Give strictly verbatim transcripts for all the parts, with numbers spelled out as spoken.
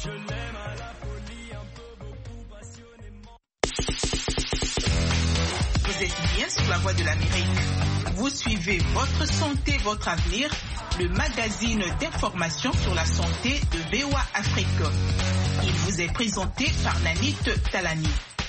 Vous êtes bien sur la voie de l'Amérique. Vous suivez Votre Santé, Votre Avenir, le magazine d'information sur la santé de V O A Afrique. Il vous est présenté par Nanit Talani.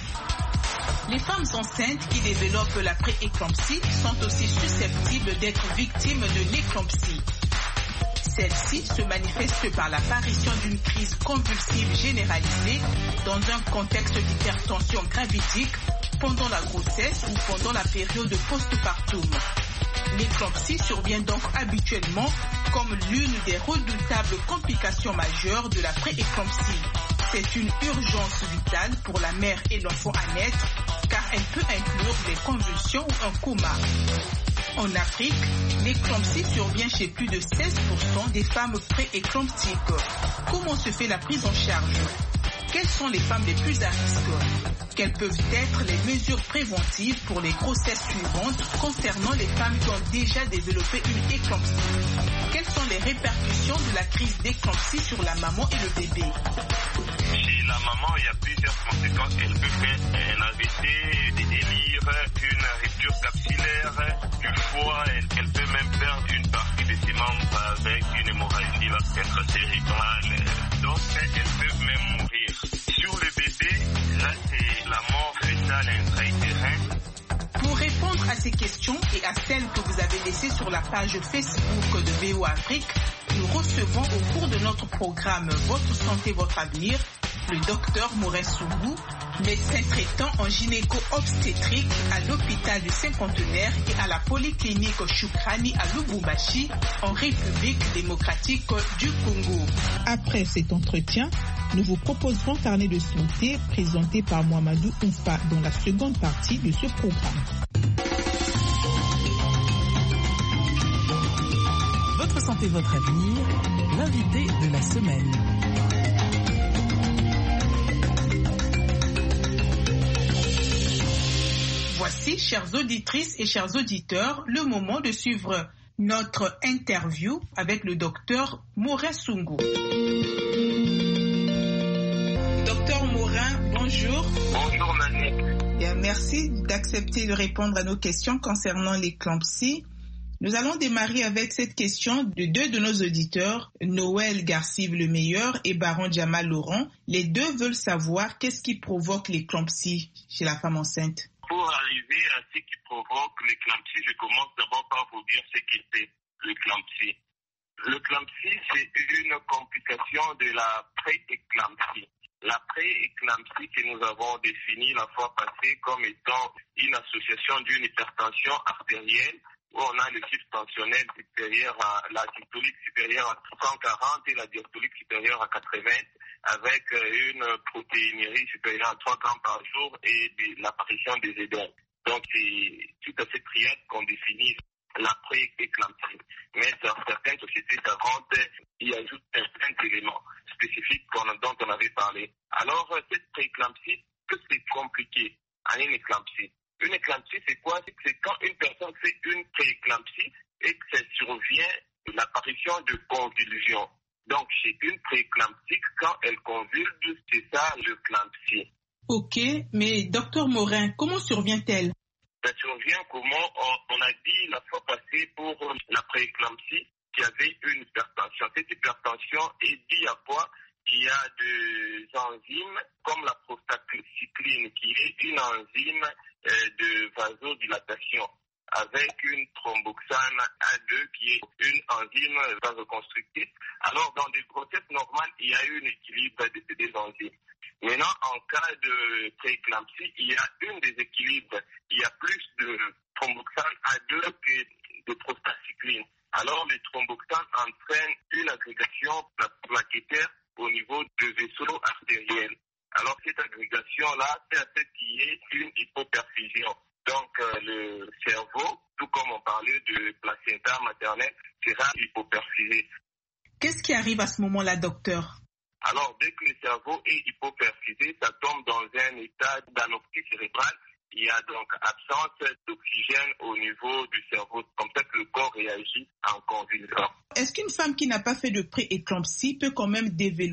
Les femmes enceintes qui développent la pré-éclampsie sont aussi susceptibles d'être victimes de l'éclampsie. Celle-ci se manifeste par l'apparition d'une crise convulsive généralisée dans un contexte d'hypertension gravidique pendant la grossesse ou pendant la période postpartum. L'éclampsie survient donc habituellement comme l'une des redoutables complications majeures de la pré-éclampsie. C'est une urgence vitale pour la mère et l'enfant à naître car elle peut inclure des convulsions ou un coma. En Afrique, l'éclampsie survient chez plus de seize pour cent des femmes pré-éclamptiques. Comment se fait la prise en charge? Quelles sont les femmes les plus à risque? Quelles peuvent être les mesures préventives pour les grossesses suivantes concernant les femmes qui ont déjà développé une éclampsie? Quelles sont les répercussions de la crise d'éclampsie sur la maman et le bébé? Chez la maman, il y a plusieurs conséquences. Elle peut faire un A V C, des délires, une rupture capsulaire du foie. Elle, elle peut même perdre une partie de ses membres avec une hémorragie intracérébrale. Donc, elle peut même mourir. Sur le bébé, là, c'est la mort fétale intra-utérine. Pour répondre à ces questions et à celles que vous avez laissées sur la page Facebook de V O A Afrique, nous recevons au cours de notre programme Votre Santé, Votre Avenir, le docteur Maurice Soungou, médecin traitant en gynéco-obstétrique à l'hôpital du Cinquantenaire et à la polyclinique Shukrani à Lubumbashi, en République démocratique du Congo. Après cet entretien, nous vous proposerons Carnet de santé présenté par Mohamedou Oumfa dans la seconde partie de ce programme. Votre santé, votre avenir, l'invité de la semaine. Voici, chères auditrices et chers auditeurs, le moment de suivre notre interview avec le docteur Morin Soungou. Docteur Morin, bonjour. Bonjour Nanette. Bien, merci d'accepter de répondre à nos questions concernant l'éclampsie. Nous allons démarrer avec cette question de deux de nos auditeurs, Noël Garcive le meilleur et Baron Jamal Laurent. Les deux veulent savoir qu'est-ce qui provoque l'éclampsie chez la femme enceinte. Pour arriver à ce qui provoque l'éclampsie, je commence d'abord par vous dire ce qu'est l'éclampsie. L'éclampsie, c'est une complication de la pré-éclampsie. La pré-éclampsie que nous avons définie la fois passée comme étant une association d'une hypertension artérielle où on a le chiffre tensionnel supérieur à la systolique supérieure à cent quarante et la diastolique supérieure à quatre-vingts, avec une protéinurie supérieure à trois grammes par jour et de l'apparition des édèmes. Donc c'est tout à cette triade qu'on définit la pré-éclampsie. Mais dans certaines sociétés savantes, il y ajoute certains éléments spécifiques dont on avait parlé. Alors cette pré-éclampsie, que c'est compliqué à une éclampsie. Une éclampsie, c'est quoi? C'est quand une personne fait une pré-éclampsie et que ça survient l'apparition de convulsions. Donc, chez une pré-éclampsie, quand elle convulse, c'est ça l'éclampsie. Ok, mais docteur Morin, comment survient-elle? Ça survient comment? On, on a dit la fois passée pour la pré-éclampsie qu'il y avait une hypertension. Cette hypertension est due à quoi? Il y a des enzymes comme la prostacycline qui est une enzyme euh, de vasodilatation avec une thromboxane A deux qui est une enzyme vasoconstrictrice. Alors dans des grossesses normales, il y a un équilibre de ces deux enzymes. Maintenant, en cas de prééclampsie, il y a un déséquilibre. Il y a plus de thromboxane A deux que de prostacycline. Alors le thromboxane entraîne une agrégation plaquettaire au niveau du vaisseau artériel. Alors cette agrégation-là, c'est à ce qui est une hypoperfusion. Donc euh, le cerveau, tout comme on parlait de placenta maternelle, sera hypoperfusé. Qu'est-ce qui arrive à ce moment-là, docteur? Alors dès que le cerveau est hypoperfusé, ça tombe dans un état d'anorexie cérébrale. Il y a donc absence d'oxygène au niveau du cerveau, comme ça que le corps réagit en convulsion. Est-ce qu'une femme qui n'a pas fait de pré-éclampsie peut quand même développer